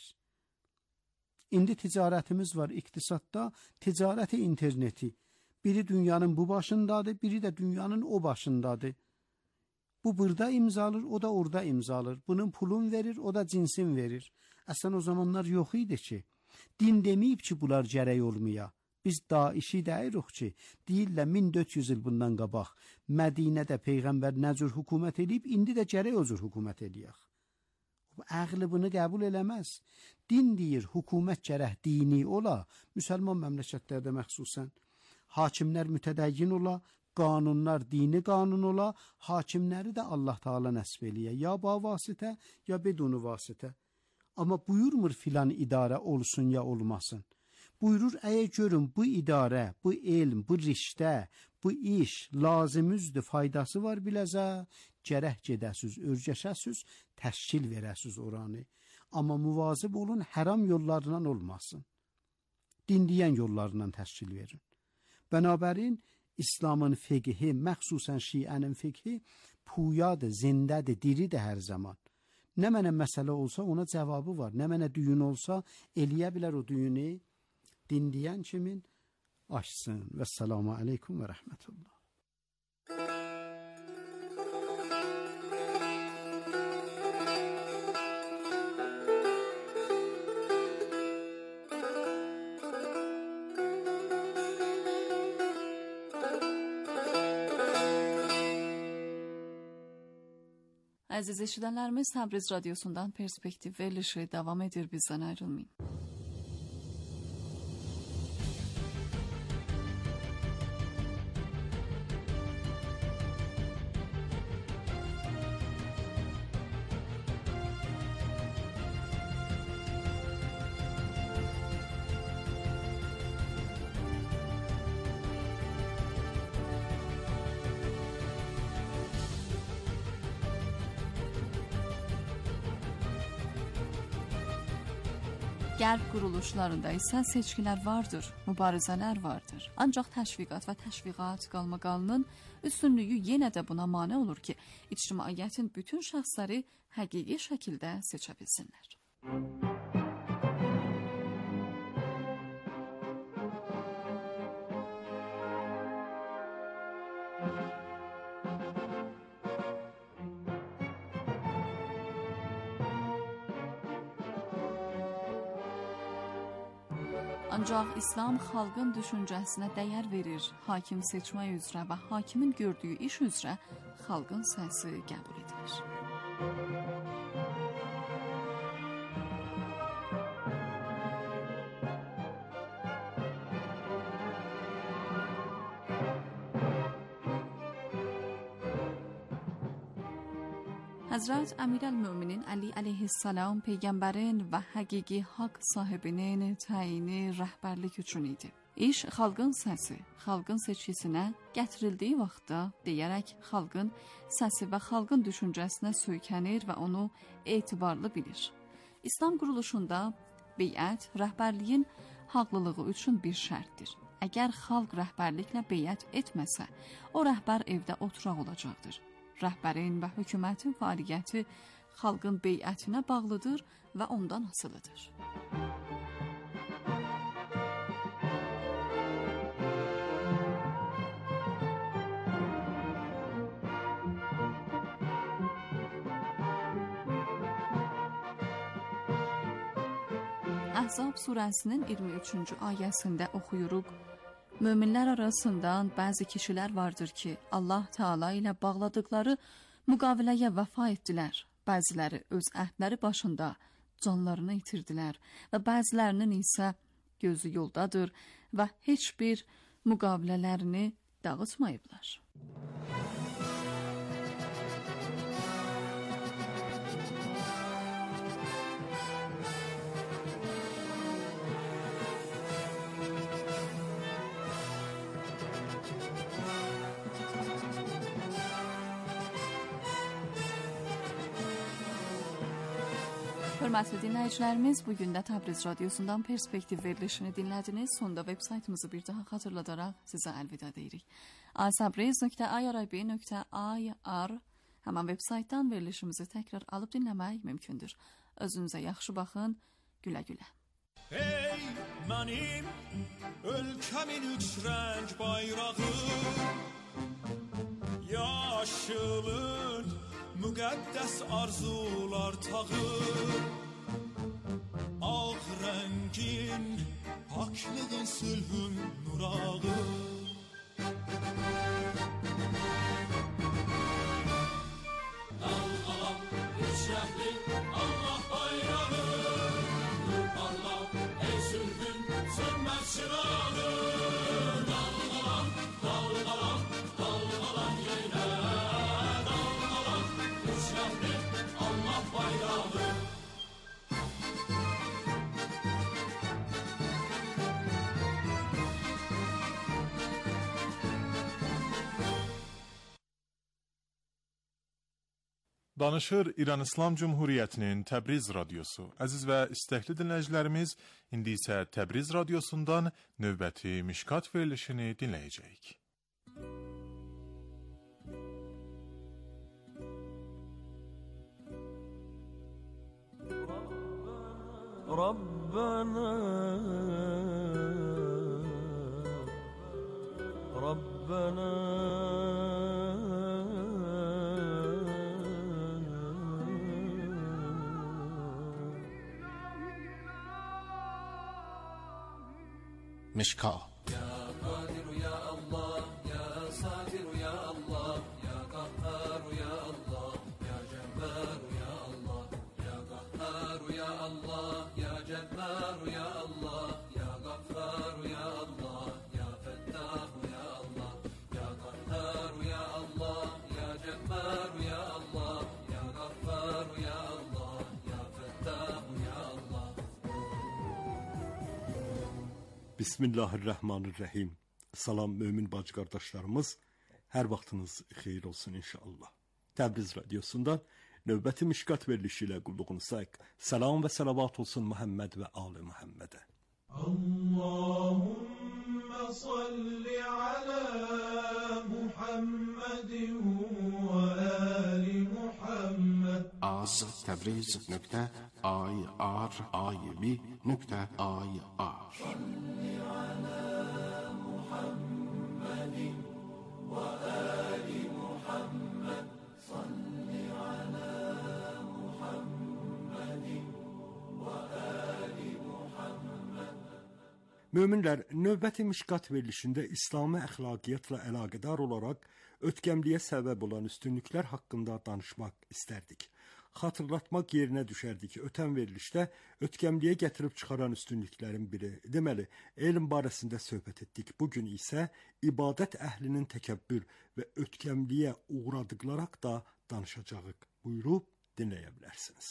İndi ticarətimiz var, iqtisadda ticarəti interneti. Biri dünyanın bu başındadır, biri də dünyanın o başındadır. Bu burada imzalır, o da orada imzalır. Bunun pulun verir, o da cinsin verir. Əslən o zamanlar yox idi ki. Din deməyib ki, bunlar gərək olmaya. Biz daişi deyirik ki, deyirlər 1400 il bundan qabaq Mədinədə Peyğəmbər nə cür hökumət edib, indi də gərək o cür hökumət edəyək. Əqli bunu qəbul eləməz. Din deyir, hökumət gərək dini ola, müsəlman məmləkətlərdə məxsusən. Hakimlər mütədəyyin ola, qanunlar dini qanun ola, hakimləri də Allah Taala nəsb eləyə. Ya ba vasitə, ya bedunu vasitə. Amma buyurmur filan idarə olsun ya olmasın. Buyurur, əgər görün bu idarə, bu elm, bu riştə, bu iş lazımızdır, faydası var biləzə, gərək gedəsiz, örgəşəsiz, təşkil verəsiz oranı. Amma muvazib olun, haram yollarından olmasın. Din deyən yollarından təşkil verin. Bənabərin, İslamın fiqhi, məxsusən şiənin fiqhi, puyadır, zindədir, diridir hər zaman. Nə mənə məsələ olsa, ona cavabı var. Nə mənə düyün olsa, eləyə bilər o düyünü. Din deyən kimin? Açsın. Vəssalamu aleykum və rəhmətullah. Əziz eşidənlərimiz, Təbriz Radyosundan Perspektiv verilişi davam edir, bizdən ayrılmayın. Qərb quruluşlarında isə seçkilər vardır, mübarizələr vardır. Ancaq təşviqat və təşviqat qalmaqalının üstünlüyü yenə də buna mane olur ki, ictimaiyyətin bütün şəxsləri həqiqi şəkildə seçə bilsinlər. Ancaq İslam xalqın düşüncəsinə dəyər verir, hakim seçmək üzrə və hakimin gördüyü iş üzrə xalqın səsi qəbul edilir. Həzrət Əmirəl-Möminin Əli əleyhissalam Peyğəmbərin və həqiqi haqq sahibinin təyini rəhbərlik üçün idi. İş xalqın səsi, xalqın seçkisinə gətirildiyi vaxtda deyərək xalqın səsi və xalqın düşüncəsinə söykənir və onu etibarlı bilir. İslam quruluşunda beyət rəhbərliyin haqlılığı üçün bir şərtdir. Əgər xalq rəhbərliklə beyət etməsə, o rəhbər evdə oturaq olacaqdır. Rəhbərin və hökumətin fəaliyyəti xalqın beyətinə bağlıdır və ondan asılıdır. Əhzab surəsinin 23-cü ayəsində oxuyuruq. Möminlər arasından bəzi kişilər vardır ki, Allah Teala ilə bağladıkları müqaviləyə vəfa etdilər. Bəziləri öz əhdləri başında canlarını itirdilər və bəzilərinin isə gözü yoldadır və heç bir müqavilələrini dağıtmayıblar. Hörmətli dinləyicilərimiz, bugün də Təbriz Radiosundan Perspektiv verilişini dinlədiniz. Sonda veb saytımızı bir daha xatırladaraq sizə əlvida deyirik. asabriz.irib.ir həmən veb saytdan verilişimizi təkrar alıb dinləmək mümkündür. Özünüzə yaxşı baxın, gülə-gülə. Ey mənim ölkəmin üç rəng bayrağı, yaşılın müqəddəs arzular tağı, ağ rəngin paklığın sülhün nurağı. Dalğalan üç rəngli Allah bayrağı, nur parlaq ey sülhün sönməz çırağı. Dalğalan, dalğalan, dalğalan yeylə, dalğalan üç rəngli Allah bayrağı. Danışır İran İslam Cumhuriyyətinin Təbriz Radiosu. Əziz və istəkli dinləyicilərimiz, indi isə Təbriz Radiosundan növbəti Mişkat verilişini dinləyəcəyik. Rabbana مشکا Ya Kadir ya Allah, ya Satir ya Allah, ya Kahhar ya Allah, ya Cebbar ya Allah, ya Kahhar ya Allah, ya Cebbar ya Allah, ya Ghaffar ya Allah, ya Fettah ya Allah, ya Kahhar ya Allah, ya Cebbar ya Allah, ya Ghaffar ya Allah, ya Fettah ya Allah. Bismillahirrahmanirrahim. Salam mömin bacı qardaşlarımız, hər vaxtınız xeyir olsun inşallah. Təbriz Radiosundan növbəti Mişkat verilişi ilə qulluğunuza salam və salavat olsun Muhammed və Ali Muhammedə. Allahümme salli ala Muhammedin ve ali Muhammed. از تبریز.irib.ir Möminlər, növbəti Mişkat verilişində İslami əxlaqiyyatla əlaqədar olaraq ötkəmliyə səbəb olan üstünlüklər haqqında danışmaq istərdik. Xatırlatmaq yerinə düşərdi ki, ötən verilişdə ötkəmliyə gətirib çıxaran üstünlüklərin biri, deməli, elm barəsində söhbət etdik. Bugün isə ibadət əhlinin təkəbbür və ötkəmliyə uğradıqları haqda danışacağıq. Buyurub dinləyə bilərsiniz.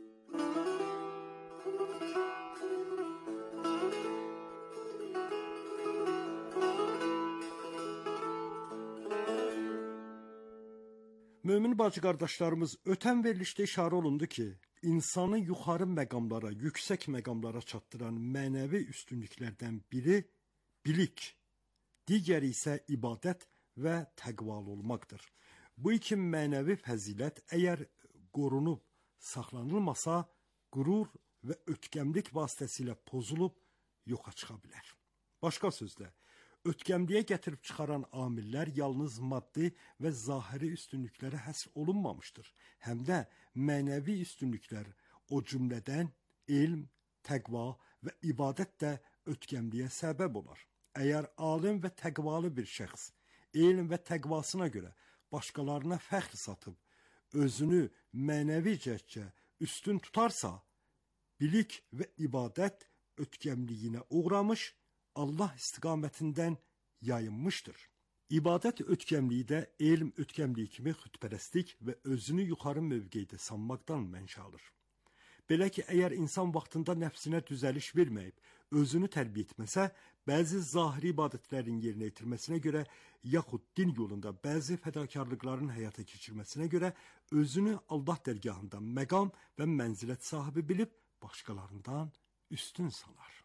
Mömin bacı qardaşlarımız, ötən verilişdə işarə olundu ki, insanı yuxarı məqamlara, yüksək məqamlara çatdıran mənəvi üstünlüklərdən biri bilik, digəri isə ibadət və təqvalı olmaqdır. Bu iki mənəvi fəzilət əgər qorunub saxlanılmasa qürur və ötkəmlik vasitəsilə pozulub yoxa çıxa bilər. Başqa sözlə, ötkəmliyə gətirib çıxaran amillər yalnız maddi və zahiri üstünlüklərə həsr olunmamışdır. Həm də mənəvi üstünlüklər, o cümlədən elm, təqva və ibadət də ötkəmliyə səbəb olar. Əgər alim və təqvalı bir şəxs elm və təqvasına görə başqalarına fəxr satıb, özünü mənəvi cəhətcə üstün tutarsa, bilik və ibadət ötkəmliyinə uğramış, Allah istiqamətindən yayınmışdır. İbadət ötkəmliyi də elm ötkəmliyi kimi xütpərəstlik və özünü yuxarı mövqeydə sanmaqdan mənşə alır. Belə ki, əgər insan vaxtında nəfsinə düzəliş verməyib, özünü tərbiyə etməsə, bəzi zahiri ibadətlərin yerinə yetirməsinə görə, yaxud din yolunda bəzi fədakarlıqların həyata keçirməsinə görə özünü Allah dərgahında məqam və mənzilət sahibi bilib, başqalarından üstün salar.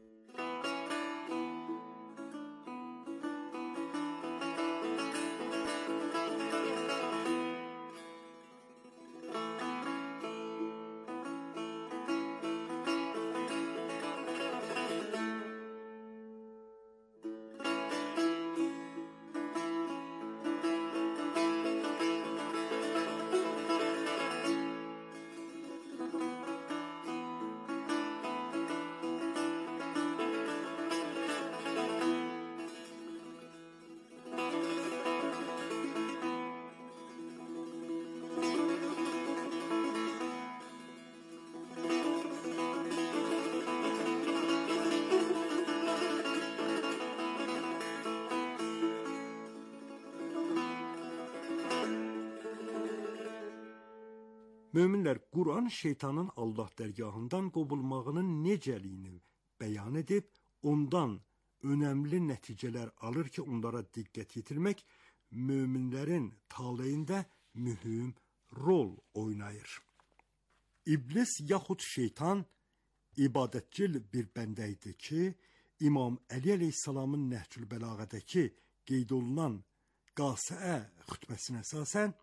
Möminlər Quran şeytanın Allah dərgahından qovulmağının necəliyini bəyan edib, ondan önəmli nəticələr alır ki, onlara diqqət yetirmək möminlərin taleyində mühüm rol oynayır. İblis yaxud şeytan ibadətcil bir bəndə idi ki, İmam Əli əleyhissalamın Nəhcül Bəlağədəki qeyd olunan Qasiə xütbəsinə əsasən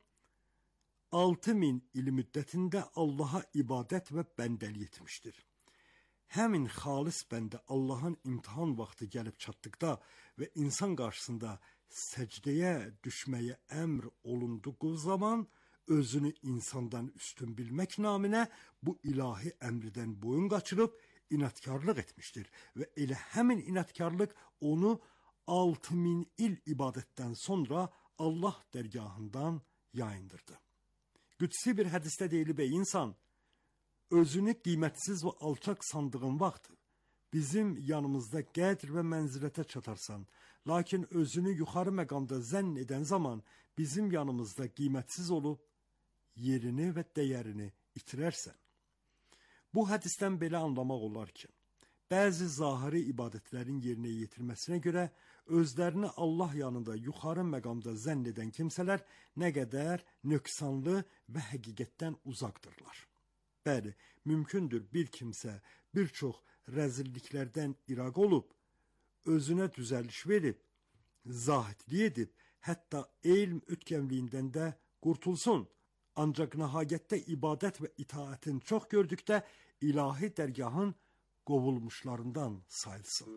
6000 il müddətində Allaha ibadət və bəndəlik etmişdir. Həmin xalis bəndə Allahın imtihan vaxtı gəlib çatdıqda və insan qarşısında səcdəyə düşməyə əmr olunduğu zaman özünü insandan üstün bilmək naminə bu ilahi əmrdən boyun qaçırıb inatkarlıq etmişdir və elə həmin inatkarlıq onu 6000 il ibadətdən sonra Allah dərgahından yayındırdı. Qüdsi bir hədisdə deyilib, ey insan, özünü qiymətsiz və alçaq sandığın vaxt bizim yanımızda qədr və mənzilətə çatarsan, lakin özünü yuxarı məqamda zənn edən zaman bizim yanımızda qiymətsiz olub yerini və dəyərini itirərsən. Bu hədisdən belə anlamaq olar ki, bəzi zahiri ibadətlərin yerinə yetirməsinə görə özlərini Allah yanında yuxarı məqamda zənn edən kimsələr nə qədər nöqsanlı və həqiqətdən uzaqdırlar. Bəli, mümkündür bir kimsə bir çox rəzilliklərdən iraq olub, özünə düzəliş verib, zahidlik edib, hətta elm ötkəmliyindən də qurtulsun. Ancaq nəhayətdə ibadət və itaətin çox gördükdə ilahi dərgahın qovulmuşlarından sayılsın.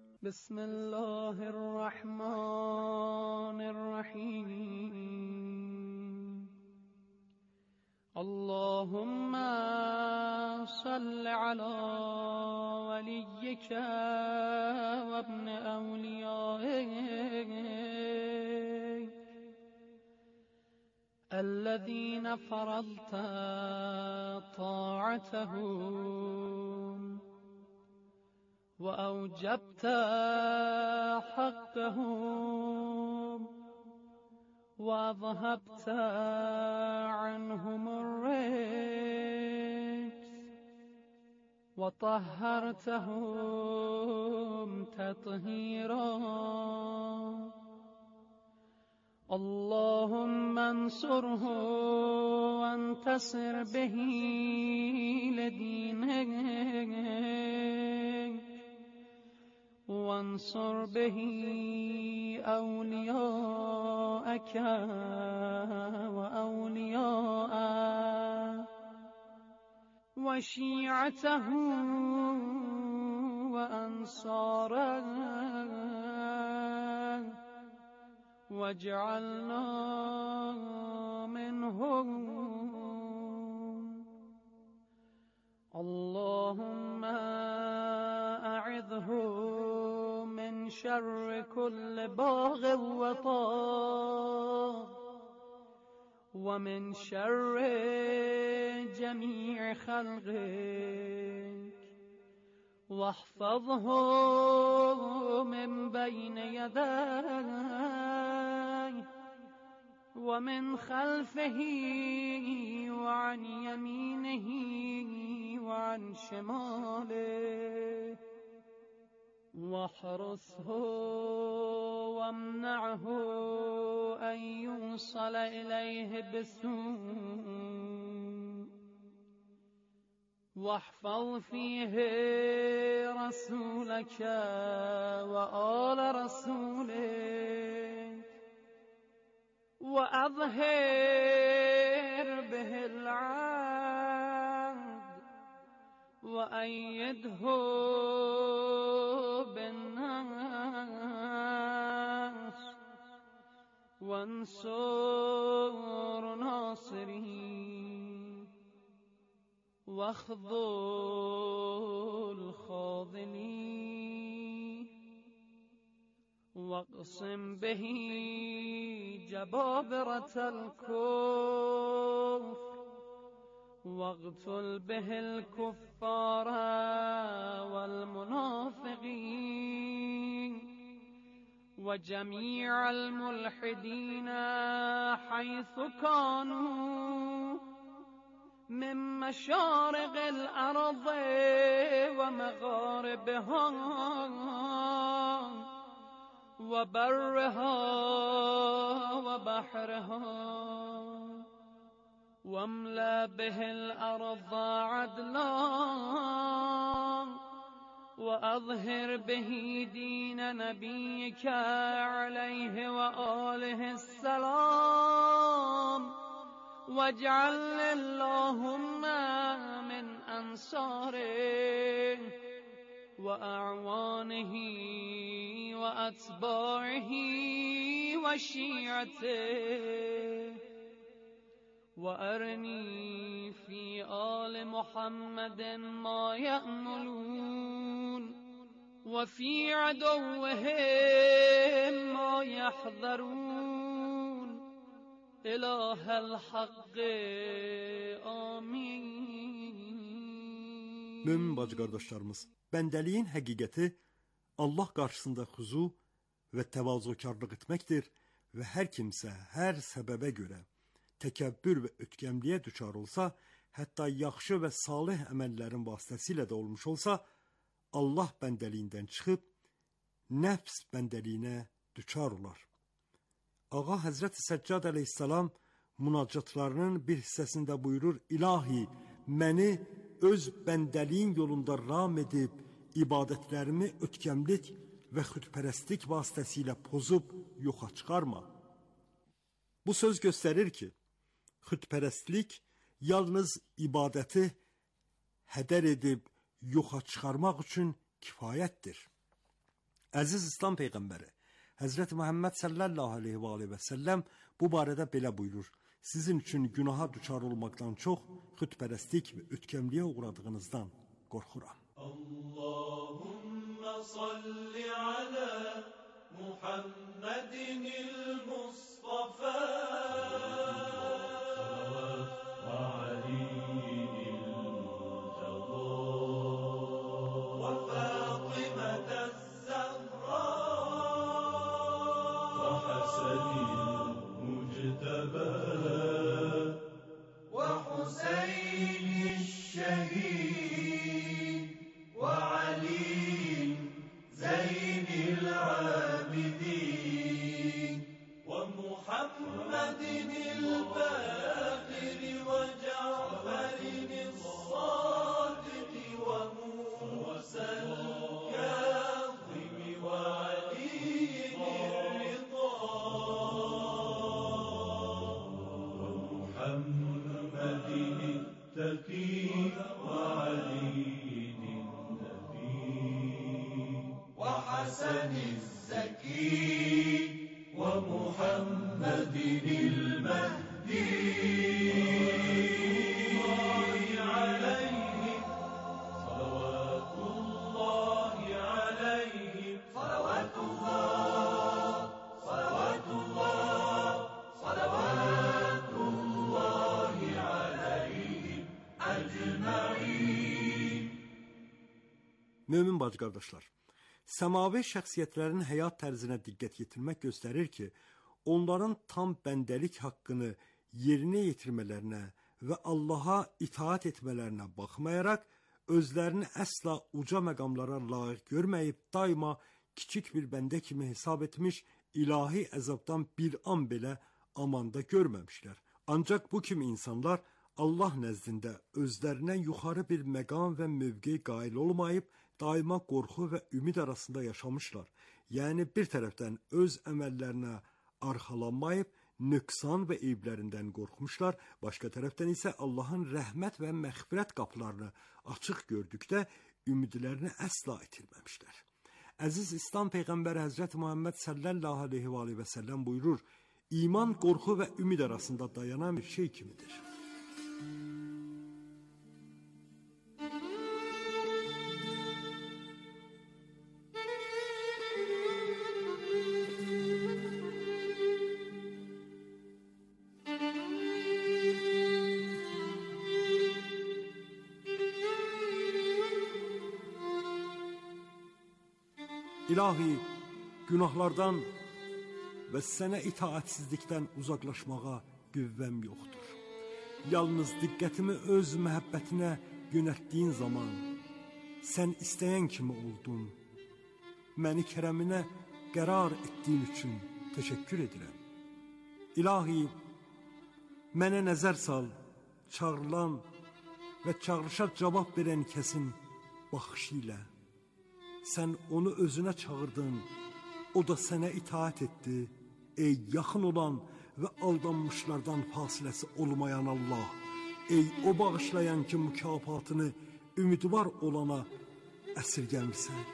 Bismillahirrahmanirrahim. Allahumma salli ala veliyyike ve ibn evliyaik الذين فرضت طاعتهم وأوجبت حقهم وأذهبت عنهم الرجس وطهرتهم تطهيرا اللهم انصره وانتصر به لدينك وانصر به أولياءك وأولياء وشيعته وأنصاره واجعلنا منهم. اللهم أعذه من شر كل باغ وطاغ ومن شر جميع خلقك واحفظه من بين يديه ومن خلفه وعن يمينه وعن شماله واحرسه وامنعه أن يوصل إليه بسوء واحفظ فيه رسولك وآل رسولك وأظهر به العهد وأيده بالنصر وانصر ناصرين واخذل خاذلين واقسم به جبابرة الكفر واقتل به الكفار والمنافقين وجميع الملحدين حيث كانوا من مشارق الأرض ومغاربها وبرها وبحرها واملأ به الأرض عدلا وأظهر به دين نبيك عليه وآله السلام واجعل اللهم من أنصاره وأعوانه وأتباعه وشيعته وأرني في آل محمد ما يأملون وفي عدوهم ما يحذرون إله الحق آمين. Mömin bacı qardaşlarımız, bəndəliyin həqiqəti Allah qarşısında xuzu və təvazukarlıq etməkdir və hər kimsə hər səbəbə görə təkəbbür və ötkəmliyə düçar olsa, hətta yaxşı və salih əməllərin vasitəsilə də olmuş olsa, Allah bəndəliyindən çıxıb nəfs bəndəliyinə düçar olar. Ağa Həzrət Səccad əleyhissalam münacatlarının bir hissəsində buyurur: İlahi, məni öz bəndəliyin yolunda ram edib, ibadətlərimi ötkəmlik və xüdpərəstlik vasitəsilə pozub yoxa çıxarma. Bu söz göstərir ki, xüdpərəstlik yalnız ibadəti hədər edib yoxa çıxarmaq üçün kifayətdir. Əziz İslam Peyğəmbəri Həzrət Muhammed sallallahu aleyhi və səlləm bu barədə belə buyurur: Sizin üçün günaha düçar olmaqdan çox xüdpərəstlik və ötkəmliyə uğradığınızdan qorxuram. Allahümme salli ala Muhammedinil Mustafa ve Ali'il Murtada ve Fatımetez Zahra ve Hasanil Mucteba ve Hüseyin'il Şehid ve Ali Zeynil Abidin ve Muhammedinil Bakir ve Cafer'inil Sadık ve Musa'l Kazim ve Ali'nil Rıza الحسن الزكي ومحمد المهدي عليهم صلوات الله عليهم صلوات الله صلوات الله صلوات الله عليهم أجمعين. Mömin bacı qardaşlar, səmavi şəxsiyyətlərin həyat tərzinə diqqət yetirmək göstərir ki, onların tam bəndəlik haqqını yerinə yetirmələrinə və Allaha itaat etmələrinə baxmayaraq, özlərini əsla uca məqamlara layiq görməyib, daima kiçik bir bəndə kimi hesab etmiş, ilahi əzabdan bir an belə amanda görməmişlər. Ancaq bu kimi insanlar Allah nəzdində özlərindən yuxarı bir məqam və mövqe qail olmayıb, daima qorxu və ümid arasında yaşamışlar. Yəni bir tərəfdən öz əməllərinə arxalanmayıb, nöqsan və eyblərindən qorxmuşlar, başqa tərəfdən isə Allahın rəhmət və məğfirət qapılarını açıq gördükdə ümidlərini əsla itirməmişlər. Əziz İslam Peyğəmbəri Həzrət Muhammed sallallahu aleyhi və səlləm buyurur, iman qorxu və ümid arasında dayanan bir şey kimidir. İlahi, günahlardan və sənə itaatsizlikdən uzaqlaşmağa qüvvəm yoxdur. Yalnız diqqətimi öz məhəbbətinə yönəltdiyin zaman sən istəyən kimi oldun. Məni kərəminə qərar etdiyin üçün təşəkkür edirəm. İlahi, mənə nəzər sal, çağrılan və çağrışa cavab verən kəsin baxışı ilə. Sən onu özünə çağırdın, o da sənə itaat etdi. Ey yaxın olan və aldanmışlardan fasiləsi olmayan Allah, ey o bağışlayan ki mükafatını ümidvar olana əsirgəmirsən.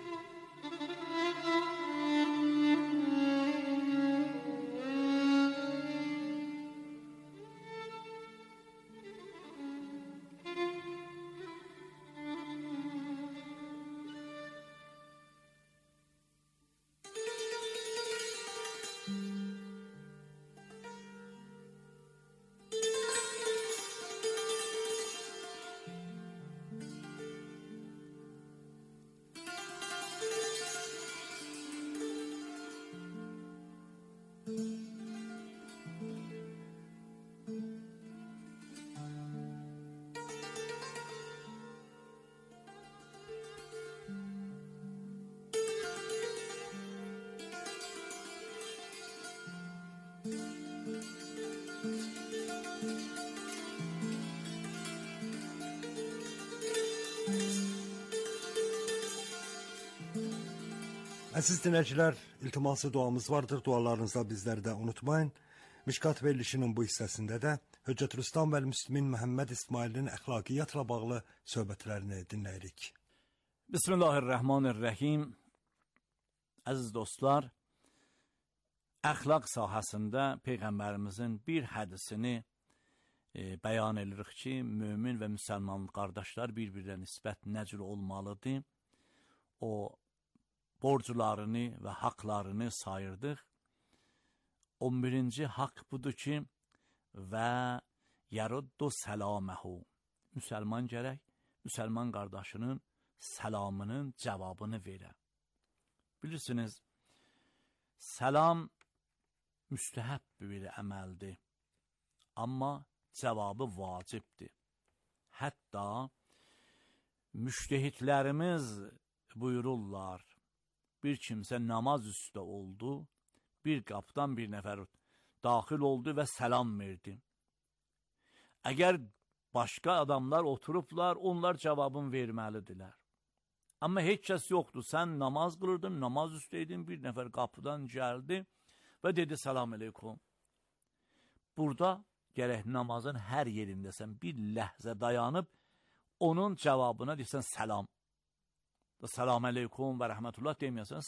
Əziz dinləyicilər, iltiması duamız vardır. Dualarınızda bizləri də unutmayın. Mişkat verilişinin bu hissəsində də Hüccətülislam və Müslümin Məhəmməd İsmailin əxlaqiyyatla bağlı söhbətlərini dinləyirik. Bismillahirrahmanirrahim. Əziz dostlar, əxlaq sahəsində Peyğəmbərimizin bir hədisini bəyan edirik ki, mömin və müsəlman qardaşlar bir-birinə nisbət necə olmalıdır. O borcularını və haqlarını sayırdıq. 11-ci haqq budur ki, və yaruddu səlaməhu. Müsəlman gərək, müsəlman qardaşının səlamının cavabını verə. Bilirsiniz, səlam müstəhəb bir əməldir, amma cavabı vacibdir. Hətta müştəhidlərimiz buyururlar, bir kimsə namaz üstə oldu, bir qapıdan bir nəfər daxil oldu və səlam verdi. Əgər başqa adamlar oturublar, onlar cavabını verməlidirlər. Amma heç kəs yoxdur, sən namaz qılırdın, namaz üstəydin, bir nəfər qapıdan gəldi və dedi salam aleykum. Burada gərək namazın hər yerindəsən, bir ləhzə dayanıb, onun cavabına deyirsən salam. Salam aleykum və rəhmətullah deməyəsən,